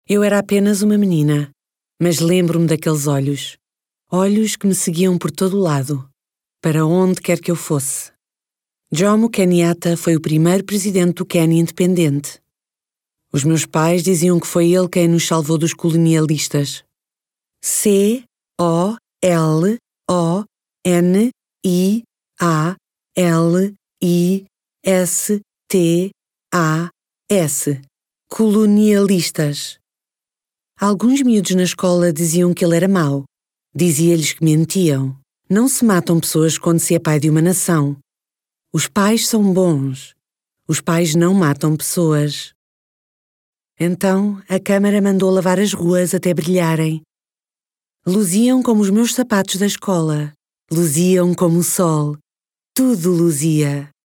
Eu era apenas uma menina, mas lembro-me daqueles olhos. Olhos que me seguiam por todo o lado, para onde quer que eu fosse. Jomo Kenyatta foi o primeiro presidente do Quênia independente. Os meus pais diziam que foi ele quem nos salvou dos colonialistas. Colonialistas. Colonialistas. Alguns miúdos na escola diziam que ele era mau. Dizia-lhes que mentiam. Não se matam pessoas quando se é pai de uma nação. Os pais são bons. Os pais não matam pessoas. Então, a Câmara mandou lavar as ruas até brilharem. Luziam como os meus sapatos da escola. Luziam como o sol. Tudo luzia.